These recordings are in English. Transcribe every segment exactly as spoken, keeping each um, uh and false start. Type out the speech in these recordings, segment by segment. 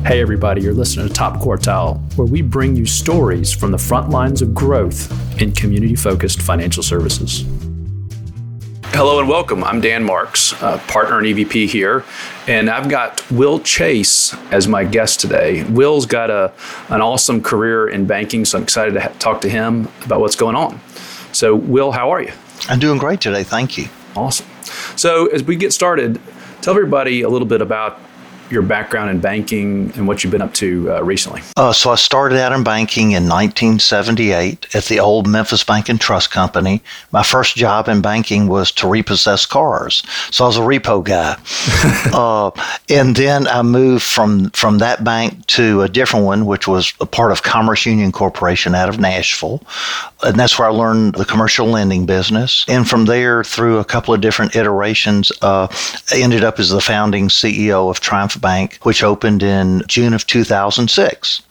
Hey everybody, you're listening to Top Quartile, where we bring you stories from the front lines of growth in community-focused financial services. Hello and welcome. I'm Dan Marks, uh, partner and E V P here, and I've got Will Chase as my guest today. Will's got a an awesome career in banking, so I'm excited to ha- talk to him about what's going on. So, Will, how are you? I'm doing great today. Thank you. Awesome. So, as we get started, tell everybody a little bit about your background in banking and what you've been up to uh, recently. Uh, so I started out in banking in nineteen seventy-eight at the old Memphis Bank and Trust Company. My first job in banking was to repossess cars. So I was a repo guy. uh, and then I moved from, from that bank to a different one, which was a part of Commerce Union Corporation out of Nashville. And that's where I learned the commercial lending business. And from there, through a couple of different iterations, uh, I ended up as the founding C E O of Triumph Bank, which opened in June of two thousand six.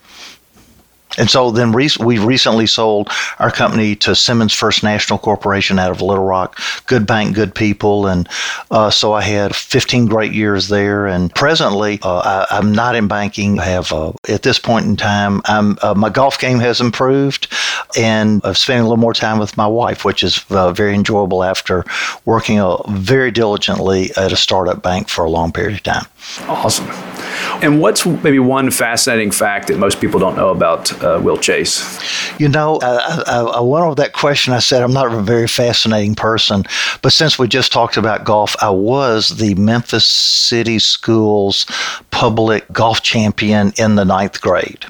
And so then re- we recently sold our company to Simmons First National Corporation out of Little Rock. Good bank, good people. And uh, so I had fifteen great years there. And presently, uh, I, I'm not in banking. I have, uh, at this point in time, I'm, uh, my golf game has improved. And I'm spending a little more time with my wife, which is uh, very enjoyable after working uh, very diligently at a startup bank for a long period of time. Awesome. And what's maybe one fascinating fact that most people don't know about uh, Will Chase? You know, I, I, I went over that question. I said I'm not a very fascinating person, but since we just talked about golf, I was the Memphis City Schools public golf champion in the ninth grade.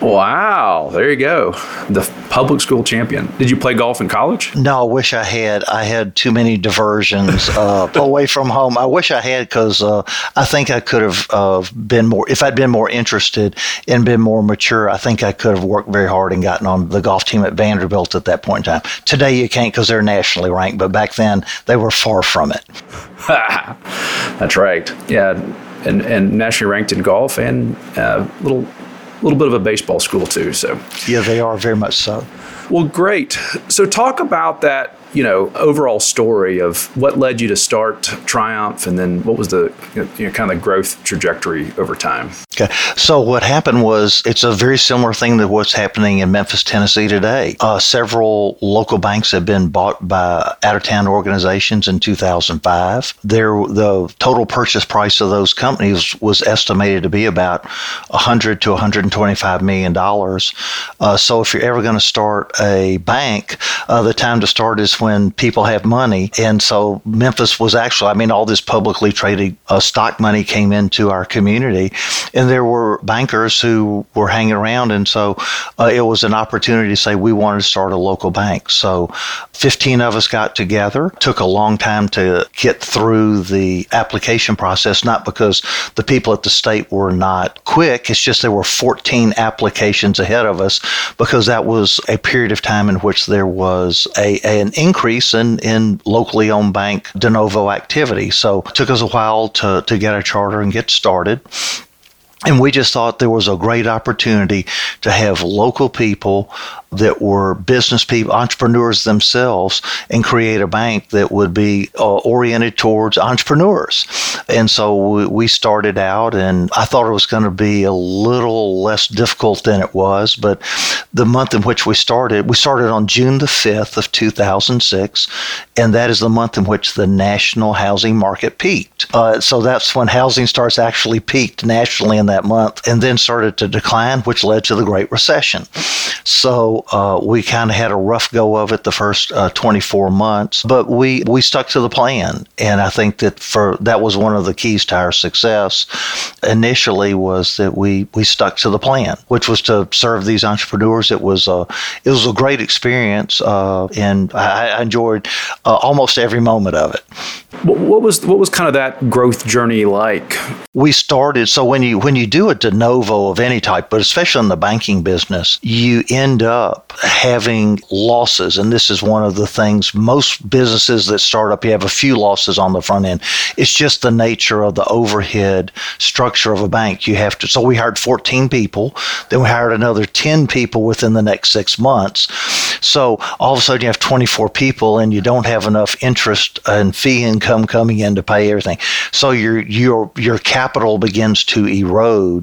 Wow. There you go. The public school champion. Did you play golf in college? No, I wish I had. I had too many diversions uh, away from home. I wish I had because uh, I think I could have uh, been more, if I'd been more interested and been more mature, I think I could have worked very hard and gotten on the golf team at Vanderbilt at that point in time. Today you can't because they're nationally ranked, but back then they were far from it. That's right. Yeah, and and nationally ranked in golf and a uh, little little bit of a baseball school too. So yeah, they are very much so. Well, great. So talk about that, you know, overall story of what led you to start Triumph, and then what was the, you know, kind of the growth trajectory over time. Okay. So what happened was it's a very similar thing to what's happening in Memphis, Tennessee today. Uh, several local banks have been bought by out-of-town organizations in two thousand five. There, the total purchase price of those companies was estimated to be about one hundred to one hundred twenty-five million dollars. Uh, so if you're ever going to start a bank, uh, the time to start is when people have money. And so Memphis was actually, I mean, all this publicly traded uh, stock money came into our community, and there were bankers who were hanging around. And so uh, it was an opportunity to say we wanted to start a local bank. So fifteen of us got together. Took a long time to get through the application process, not because the people at the state were not quick. It's just there were fourteen applications ahead of us because that was a period of time in which there was a, an increase in, in locally owned bank de novo activity. So it took us a while to, to get our charter and get started. And we just thought there was a great opportunity to have local people that were business people, entrepreneurs themselves, and create a bank that would be uh, oriented towards entrepreneurs. And so we, we started out, and I thought it was going to be a little less difficult than it was. But the month in which we started, we started on June the fifth of two thousand six, and that is the month in which the national housing market peaked. Uh, so that's when housing starts actually peaked nationally in that month, and then started to decline, which led to the Great Recession. So uh, we kind of had a rough go of it the first uh, twenty-four months, but we, we stuck to the plan. And I think that for that was one of the keys to our success initially, was that we, we stuck to the plan, which was to serve these entrepreneurs. It was a, it was a great experience, uh, and I, I enjoyed uh, almost every moment of it. What was what was kind of that growth journey like? We started, so when you when you do a de novo of any type, but especially in the banking business, you end up having losses. And this is one of the things, most businesses that start up, you have a few losses on the front end. It's just the nature of the overhead structure of a bank. You have to, so we hired fourteen people, then we hired another ten people within the next six months. So all of a sudden you have twenty-four people and you don't have enough interest and fee income coming in to pay everything. So your your your capital begins to erode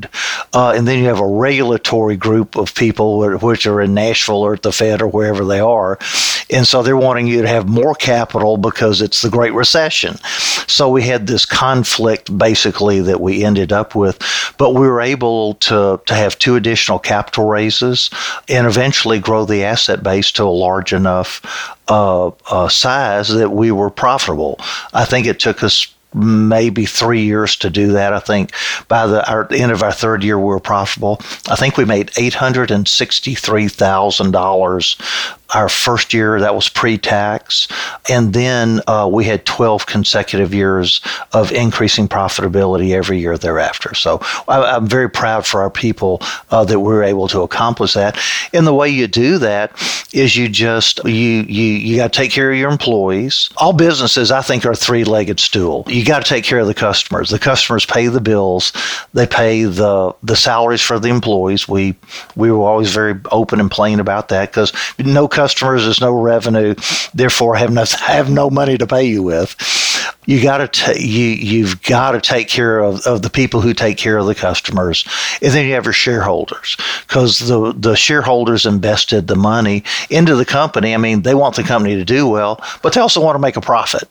Uh, and then you have a regulatory group of people which are in Nashville or at the Fed or wherever they are. And so they're wanting you to have more capital because it's the Great Recession. So we had this conflict basically that we ended up with, but we were able to, to have two additional capital raises and eventually grow the asset base to a large enough uh, uh, size that we were profitable. I think it took us maybe three years to do that. I think by the our, end of our third year, we were profitable. I think we made eight hundred sixty-three thousand dollars our first year. That was pre-tax. And then uh, we had twelve consecutive years of increasing profitability every year thereafter. So I, I'm very proud for our people uh, that we were able to accomplish that. And the way you do that is you just, you you you got to take care of your employees. All businesses, I think, are a three-legged stool. You got to take care of the customers. The customers pay the bills. They pay the the salaries for the employees. We we were always very open and plain about that because no customers is no revenue, therefore have no have no money to pay you with. You got to ta- you you've got to take care of, of the people who take care of the customers, and then you have your shareholders because the the shareholders invested the money into the company. I mean, they want the company to do well, but they also want to make a profit.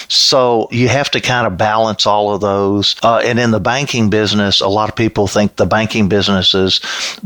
So you have to kind of balance all of those. Uh, and in the banking business, a lot of people think the banking business is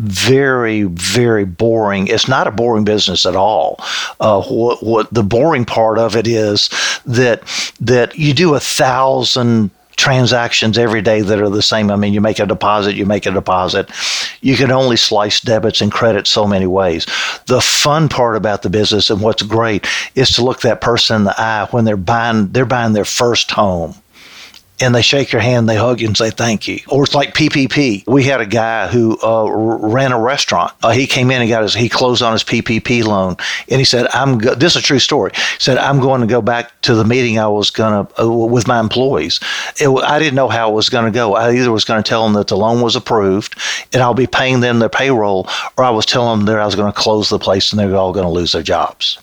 very, very boring. It's not a boring business at all. Uh, what, what the boring part of it is that that you do a thousand transactions every day that are the same. I mean, you make a deposit, you make a deposit. You can only slice debits and credits so many ways. The fun part about the business and what's great is to look that person in the eye when they're buying, they're buying their first home. And they shake your hand, they hug you and say thank you. Or it's like P P P. We had a guy who uh, ran a restaurant. Uh, he came in and got his, he closed on his P P P loan. And he said, I'm, go-, this is a true story. He said, I'm going to go back to the meeting I was going to, uh, with my employees. It, I didn't know how it was going to go. I either was going to tell them that the loan was approved and I'll be paying them their payroll, or I was telling them that I was going to close the place and they're all going to lose their jobs.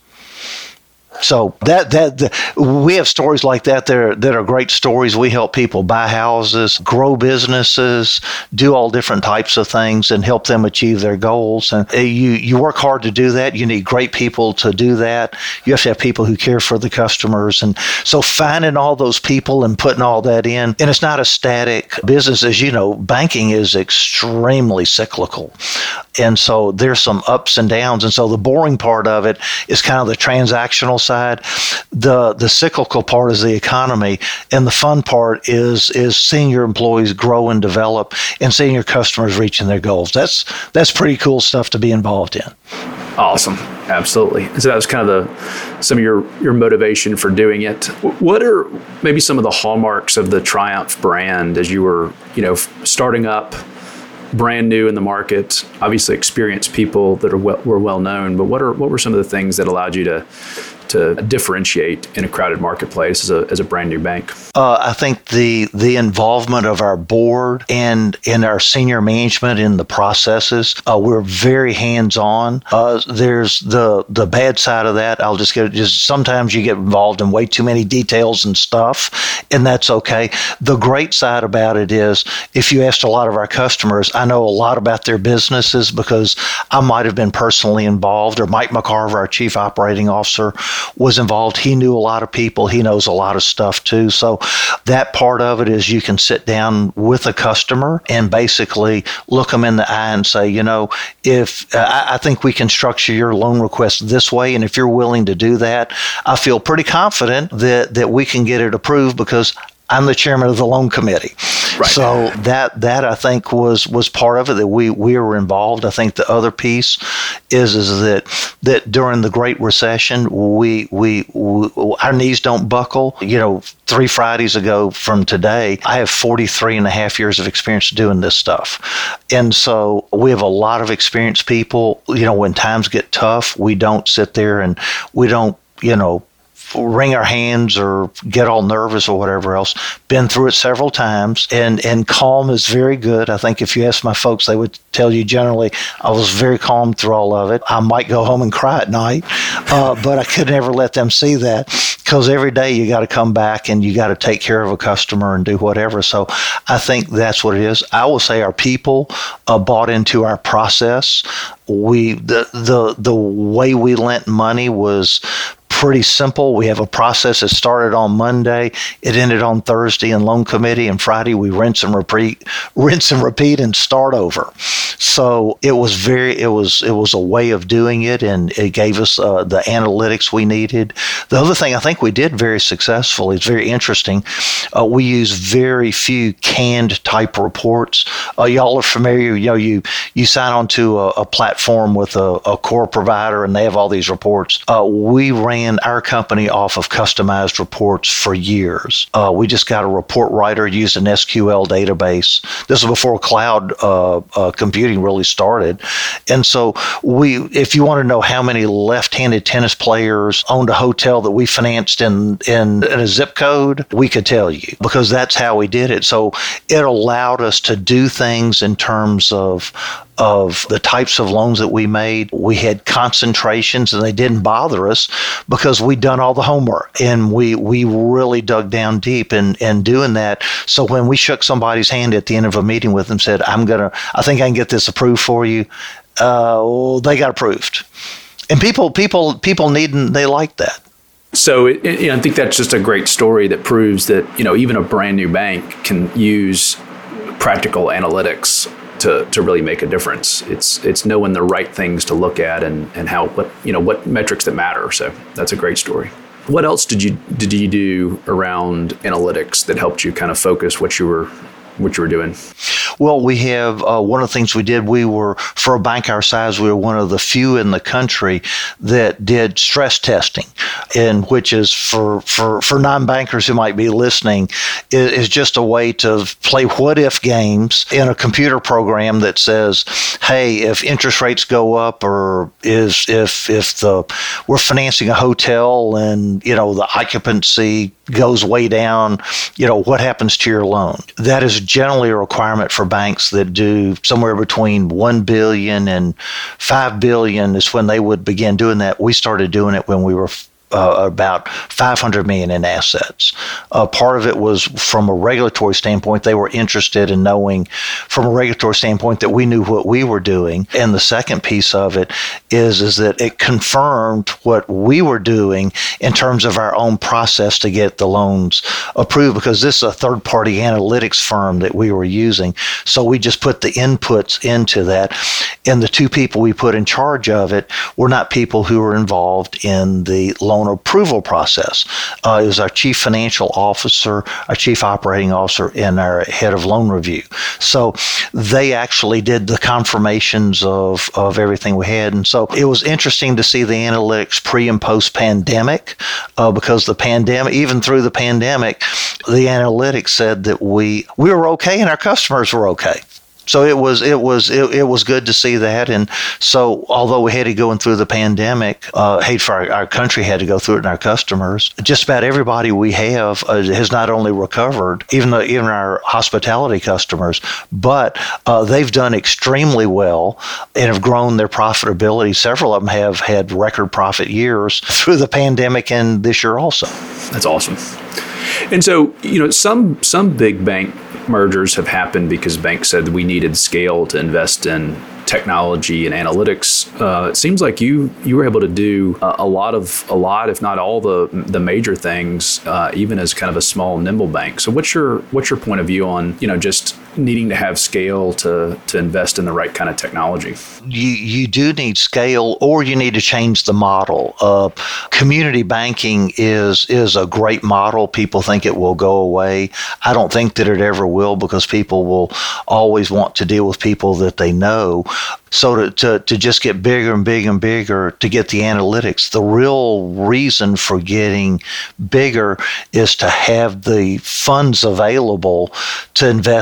So that that the, we have stories like that that are, that are great stories. We help people buy houses, grow businesses, do all different types of things, and help them achieve their goals. And you you work hard to do that. You need great people to do that. You have to have people who care for the customers. And so finding all those people and putting all that in, and it's not a static business. As you know, banking is extremely cyclical. And so there's some ups and downs. And so the boring part of it is kind of the transactional side. The the cyclical part is the economy, and the fun part is is seeing your employees grow and develop and seeing your customers reaching their goals. That's that's pretty cool stuff to be involved in. Awesome. Absolutely. So that was kind of the some of your, your motivation for doing it. What are maybe some of the hallmarks of the Triumph brand as you were, you know, starting up, brand new in the market, obviously experienced people that are well, were well known, but what are what were some of the things that allowed you to to differentiate in a crowded marketplace as a as a brand new bank? Uh, I think the the involvement of our board and in our senior management in the processes, uh, we're very hands-on. Uh, there's the the bad side of that. I'll just get just sometimes you get involved in way too many details and stuff, and that's okay. The great side about it is if you asked a lot of our customers, I know a lot about their businesses because I might have been personally involved, or Mike McCarver, our chief operating officer, was involved. He knew a lot of people. He knows a lot of stuff too. So that part of it is you can sit down with a customer and basically look them in the eye and say, you know, if uh, I, I think we can structure your loan request this way, and if you're willing to do that, I feel pretty confident that that we can get it approved because I'm the chairman of the loan committee. Right. So that that I think was was part of it, that we we were involved. I think the other piece is is that that during the Great Recession, we we, we our knees don't buckle. You know, three Fridays ago from today, I have forty-three and a half years of experience doing this stuff. And so we have a lot of experienced people. You know, when times get tough, we don't sit there and we don't, you know, wring our hands or get all nervous or whatever else. Been through it several times, and, and calm is very good. I think if you ask my folks, they would tell you generally I was very calm through all of it. I might go home and cry at night, uh, but I could never let them see that, because every day you got to come back and you got to take care of a customer and do whatever. So I think that's what it is. I will say our people uh, bought into our process. We the the the way we lent money was pretty simple. We have a process that started on Monday. It ended on Thursday in loan committee, and Friday we rinse and repeat, rinse and repeat, and start over. So it was very, it was, it was a way of doing it, and it gave us uh, the analytics we needed. The other thing I think we did very successfully, it's very interesting. Uh, we use very few canned type reports. Uh, y'all are familiar, you know, you you sign onto a, a platform with a, a core provider, and they have all these reports. Uh, we ran our company off of customized reports for years. Uh, we just got a report writer, used an S Q L database. This was before cloud uh, uh, computing really started. And so we, if you want to know how many left-handed tennis players owned a hotel that we financed in, in, in a zip code, we could tell you, because that's how we did it. So it allowed us to do things in terms of of the types of loans that we made. We had concentrations, and they didn't bother us because we'd done all the homework, and we we really dug down deep in, in doing that. So when we shook somebody's hand at the end of a meeting with them, said, I'm going to, I think I can get this approved for you, uh, well, they got approved. And people, people, people need, they like that. So it, it, you know, I think that's just a great story that proves that, you know, even a brand new bank can use practical analytics to, to really make a difference. It's it's knowing the right things to look at, and, and how what you know what metrics that matter. So that's a great story. What else did you did you do around analytics that helped you kind of focus what you were what you were doing? Well, we have uh, one of the things we did. We were, for a bank our size, we were one of the few in the country that did stress testing, and which is for for, for non-bankers who might be listening, is, is just a way to play what-if games in a computer program that says, hey, if interest rates go up, or is if if the we're financing a hotel and you know the occupancy goes way down, you know what happens to your loan? That is generally a requirement for banks that do somewhere between one billion and five billion is when they would begin doing that. We started doing it when we were Uh, about five hundred million in assets. Uh, part of it was from a regulatory standpoint. They were interested in knowing from a regulatory standpoint that we knew what we were doing. And the second piece of it is, is that it confirmed what we were doing in terms of our own process to get the loans approved, because this is a third-party analytics firm that we were using. So we just put the inputs into that. And the two people we put in charge of it were not people who were involved in the loan approval process. Uh, it was our chief financial officer, our chief operating officer, and our head of loan review. So they actually did the confirmations of, of everything we had. And so it was interesting to see the analytics pre and post pandemic, uh, because the pandemic, even through the pandemic, the analytics said that we we were okay and our customers were okay. So it was it was it, it was good to see that. And so although we had to go through the pandemic, uh, hate for our, our country had to go through it and our customers, just about everybody we have uh, has not only recovered, even though even our hospitality customers, but uh, they've done extremely well and have grown their profitability. Several of them have had record profit years through the pandemic and this year also. That's awesome. And so, you know, some some big bank mergers have happened because banks said we needed scale to invest in technology and analytics. Uh, it seems like you you were able to do a, a lot of a lot, if not all the the major things, uh, even as kind of a small nimble bank. So what's your what's your point of view on you know just needing to have scale to to invest in the right kind of technology? You you do need scale, or you need to change the model. Uh, community banking is is a great model. People think it will go away. I don't think that it ever will, because people will always want to deal with people that they know. So to, to, to just get bigger and bigger and bigger to get the analytics, the real reason for getting bigger is to have the funds available to invest in this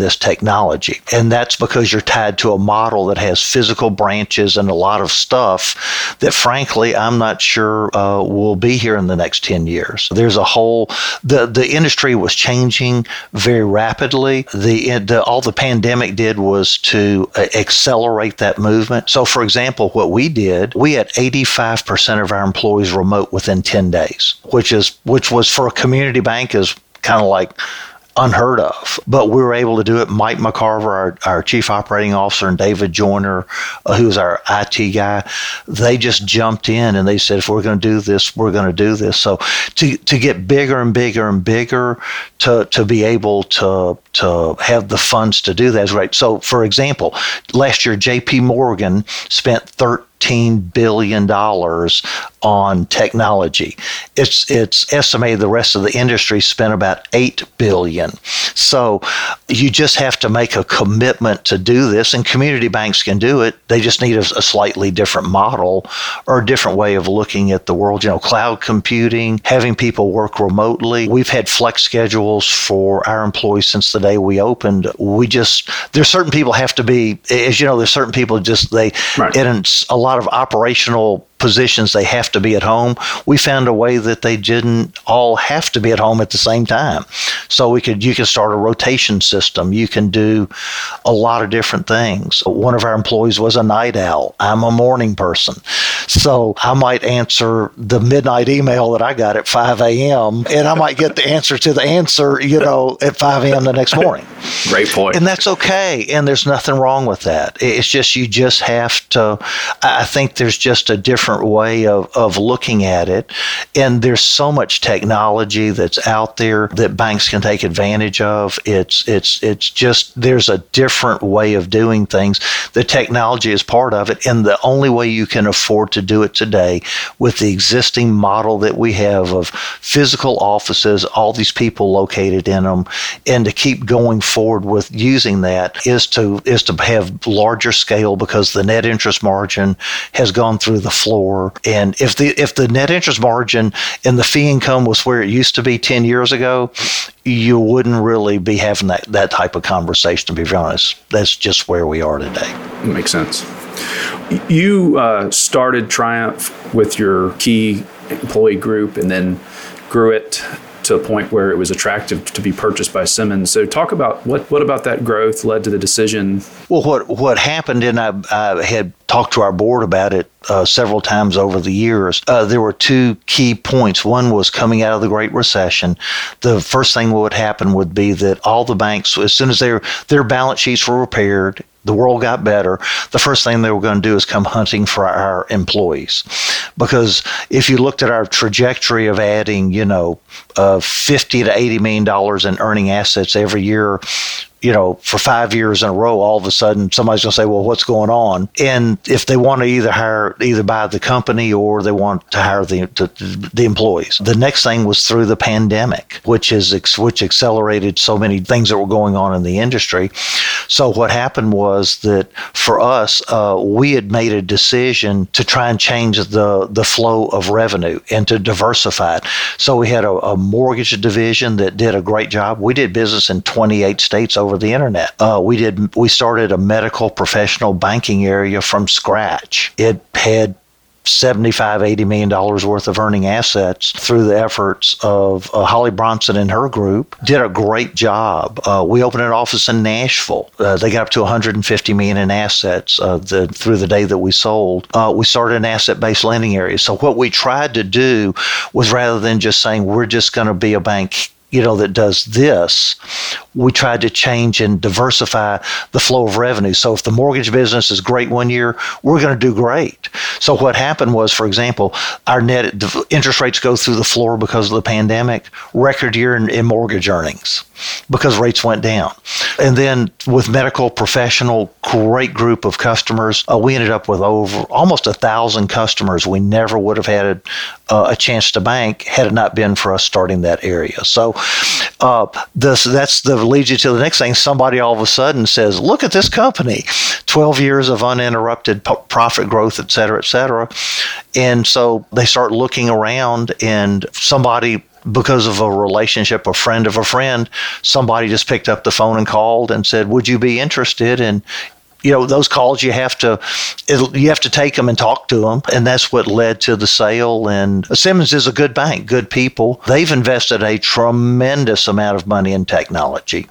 this technology. And that's because you're tied to a model that has physical branches and a lot of stuff that, frankly, I'm not sure uh, will be here in the next ten years. There's a whole, the, the industry was changing very rapidly. The, the all the pandemic did was to uh, accelerate that movement. So, for example, what we did, we had eighty-five percent of our employees remote within ten days, which is which was for a community bank is kind of like unheard of. But we were able to do it. Mike McCarver, our, our chief operating officer, and David Joyner, uh, who's our I T guy, they just jumped in and they said, if we're going to do this, we're going to do this. So to to get bigger and bigger and bigger, to to be able to to have the funds to do that is great. So, for example, last year, J P Morgan spent thirteen billion dollars on technology. It's it's estimated the rest of the industry spent about eight billion dollars. So you just have to make a commitment to do this, and community banks can do it. They just need a, a slightly different model or a different way of looking at the world. You know, cloud computing, having people work remotely. We've had flex schedules for our employees since the day we opened. We just, there's certain people have to be, as you know, there's certain people just, they, right. and a lot of operational positions, they have to be at home. We found a way that they didn't all have to be at home at the same time. So we could, you can start a rotation system. You can do a lot of different things. One of our employees was a night owl. I'm a morning person. So I might answer the midnight email that I got at five a.m. and I might get the answer to the answer, you know, at five a.m. the next morning. Great point. And that's okay. And there's nothing wrong with that. It's just, you just have to, I think there's just a different way of, of looking at it. And there's so much technology that's out there that banks can take advantage of. It's it's it's just, there's a different way of doing things. The technology is part of it. And the only way you can afford to do it today with the existing model that we have of physical offices, all these people located in them, and to keep going forward with using that is to is to have larger scale, because the net interest margin has gone through the floor. And if the if the net interest margin and the fee income was where it used to be ten years ago, you wouldn't really be having that, that type of conversation, to be very honest. That's just where we are today. Makes sense. You uh, started Triumph with your key employee group and then grew it to a point where it was attractive to be purchased by Simmons. So talk about what, what about that growth led to the decision? Well, what, what happened, and I, I had talked to our board about it uh, several times over the years, uh, there were two key points. One was coming out of the Great Recession. The first thing that would happen would be that all the banks, as soon as their their balance sheets were repaired, the world got better, the first thing they were going to do is come hunting for our employees. Because if you looked at our trajectory of adding, you know, uh, fifty to eighty million dollars in earning assets every year, you know, for five years in a row, all of a sudden somebody's going to say, well, what's going on? And if they want to either hire, either buy the company or they want to hire the the, the employees. The next thing was through the pandemic, which is which accelerated so many things that were going on in the industry. So what happened was that for us, uh, we had made a decision to try and change the, the flow of revenue and to diversify it. So we had a, a mortgage division that did a great job. We did business in twenty-eight states over the internet. Uh, we did. We started a medical professional banking area from scratch. It had seventy-five, eighty million dollars worth of earning assets through the efforts of uh, Holly Bronson and her group. Did a great job. Uh, we opened an office in Nashville. Uh, they got up to one hundred fifty million dollars in assets uh, the, through the day that we sold. Uh, we started an asset-based lending area. So what we tried to do was, rather than just saying we're just going to be a bank, you know, that does this, we tried to change and diversify the flow of revenue. So if the mortgage business is great one year, we're going to do great. So what happened was, for example, our net interest rates go through the floor because of the pandemic, record year in, in mortgage earnings because rates went down. And then with medical professional, great group of customers, uh, we ended up with over almost a thousand customers we never would have had uh, a chance to bank had it not been for us starting that area. So uh, this, that's the leads you to the next thing. Somebody all of a sudden says, look at this company, twelve years of uninterrupted p- profit growth, et cetera, et cetera. And so they start looking around, and somebody because of a relationship, a friend of a friend, somebody just picked up the phone and called and said, would you be interested? And you know, those calls you have to, it'll, you have to take them and talk to them. And that's what led to the sale. And Simmons is a good bank, good people. They've invested a tremendous amount of money in technology.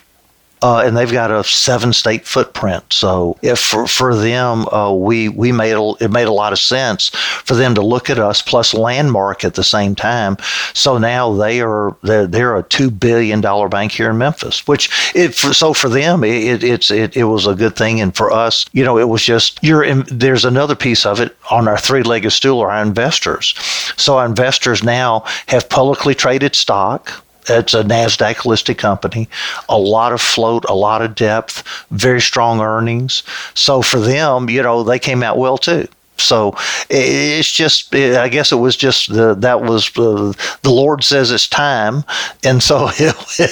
Uh, and they've got a seven-state footprint. So if for, for them, uh, we we made a, it made a lot of sense for them to look at us plus Landmark at the same time. So now they are they're, they're a two billion dollars bank here in Memphis. Which it for, so for them it it's it, it was a good thing, and for us, you know, it was just you're in, there's another piece of it on our three-legged stool are our investors. So our investors now have publicly traded stock. It's a NASDAQ listed company, a lot of float, a lot of depth, very strong earnings. So for them, you know, they came out well too. So it's just, I guess it was just the, that was uh, the Lord says it's time, and so it,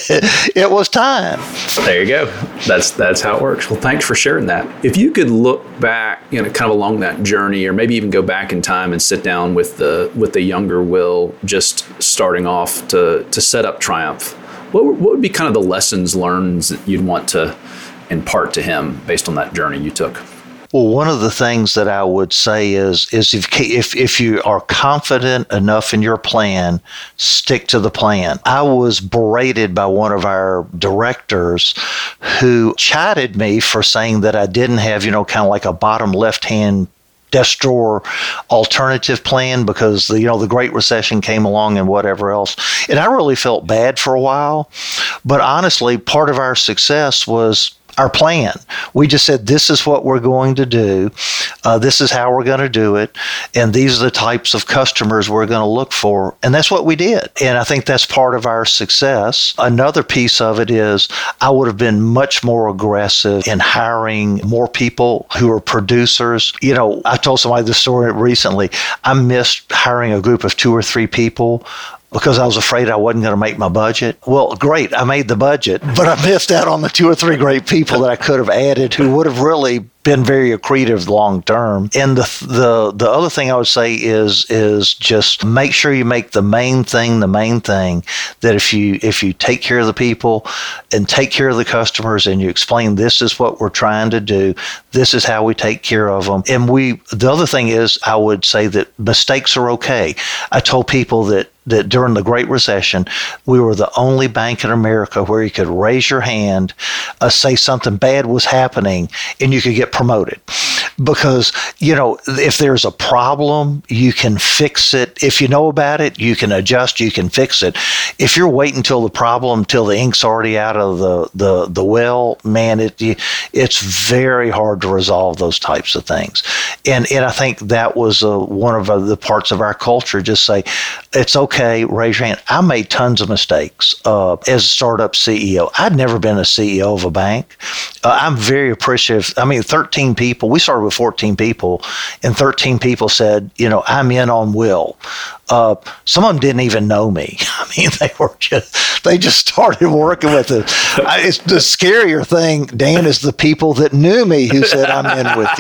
it was time. There you go. That's that's how it works. Well, thanks for sharing that. If you could look back, you know, kind of along that journey, or maybe even go back in time and sit down with the with the younger Will, just starting off to to set up Triumph, what what would be kind of the lessons learned that you'd want to impart to him based on that journey you took? Well, one of the things that I would say is is if if if you are confident enough in your plan, stick to the plan. I was berated by one of our directors who chided me for saying that I didn't have, you know, kind of like a bottom left-hand desk drawer alternative plan because the, you know, the Great Recession came along and whatever else. And I really felt bad for a while. But honestly, part of our success was our plan. We just said, this is what we're going to do. Uh, this is how we're going to do it. And these are the types of customers we're going to look for. And that's what we did. And I think that's part of our success. Another piece of it is I would have been much more aggressive in hiring more people who are producers. You know, I told somebody this story recently. I missed hiring a group of two or three people because I was afraid I wasn't going to make my budget. Well, great, I made the budget, but I missed out on the two or three great people that I could have added who would have really been very accretive long term. And the the the other thing I would say is is just make sure you make the main thing the main thing. That if you if you take care of the people and take care of the customers and you explain this is what we're trying to do, this is how we take care of them. And we the other thing is I would say that mistakes are okay. I told people that that during the Great Recession, we were the only bank in America where you could raise your hand, uh, say something bad was happening, and you could get promoted. Because, you know, if there's a problem, you can fix it. If you know about it, you can adjust, you can fix it. If you're waiting until the problem, till the ink's already out of the, the, the well, man, it it's very hard to resolve those types of things. And and I think that was uh, one of the parts of our culture, just say, it's okay. Okay, raise your hand. I made tons of mistakes uh, as a startup C E O. I'd never been a C E O of a bank. Uh, I'm very appreciative. I mean, thirteen people, we started with fourteen people, and thirteen people said, you know, I'm in on Will. Uh, some of them didn't even know me. I mean, they were just, they just started working with it. I, it's the scarier thing, Dan, is the people that knew me who said, I'm in with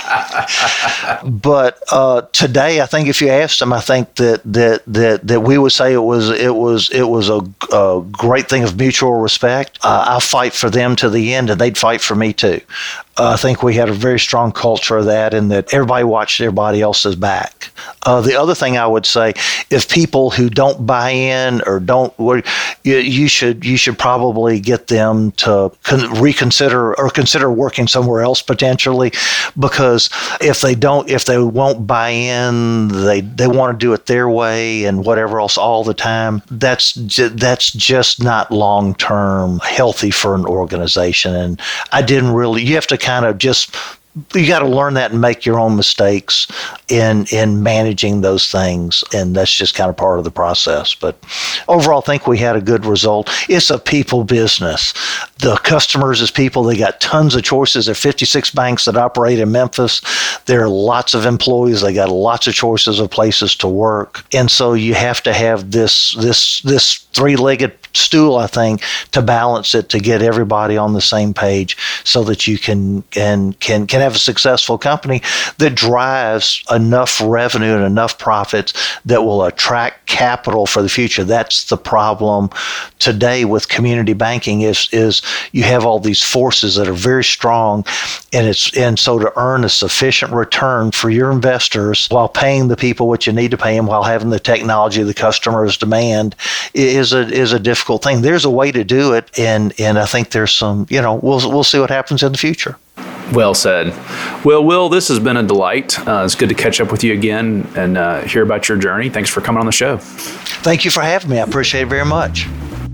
you. But uh, today, I think if you asked them, I think that, that, that, that we would say it was, it was, it was a, a great thing of mutual respect. Uh, I fight for them to the end, and they'd fight for me too. Uh, I think we had a very strong culture of that, and that everybody watched everybody else's back. Uh, the other thing I would say, if people who don't buy in or don't, you, you should you should probably get them to con- reconsider or consider working somewhere else potentially, because if they don't, if they won't buy in, they they want to do it their way and whatever else all the time. That's ju- that's just not long term healthy for an organization. And I didn't really. You have to kind of just. You got to learn that and make your own mistakes in in managing those things, and that's just kind of part of the process. But overall, I think we had a good result. It's a people business. The customers is people. They got tons of choices. There are fifty-six banks that operate in Memphis. There are lots of employees. They got lots of choices of places to work, and so you have to have this this this three-legged stool, I think, to balance it, to get everybody on the same page, so that you can can can can have have a successful company that drives enough revenue and enough profits that will attract capital for the future. That's the problem today with community banking is, is you have all these forces that are very strong, and it's and so to earn a sufficient return for your investors while paying the people what you need to pay them, while having the technology the customers demand, is a is a difficult thing. There's a way to do it, and and I think there's some, you know, we'll we'll see what happens in the future. Well said. Well, Will, this has been a delight. Uh, it's good to catch up with you again and uh, hear about your journey. Thanks for coming on the show. Thank you for having me. I appreciate it very much.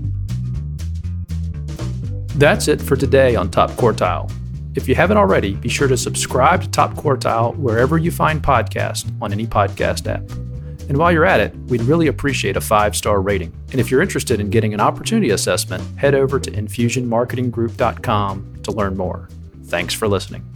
That's it for today on Top Quartile. If you haven't already, be sure to subscribe to Top Quartile wherever you find podcasts on any podcast app. And while you're at it, we'd really appreciate a five-star rating. And if you're interested in getting an opportunity assessment, head over to infusion marketing group dot com to learn more. Thanks for listening.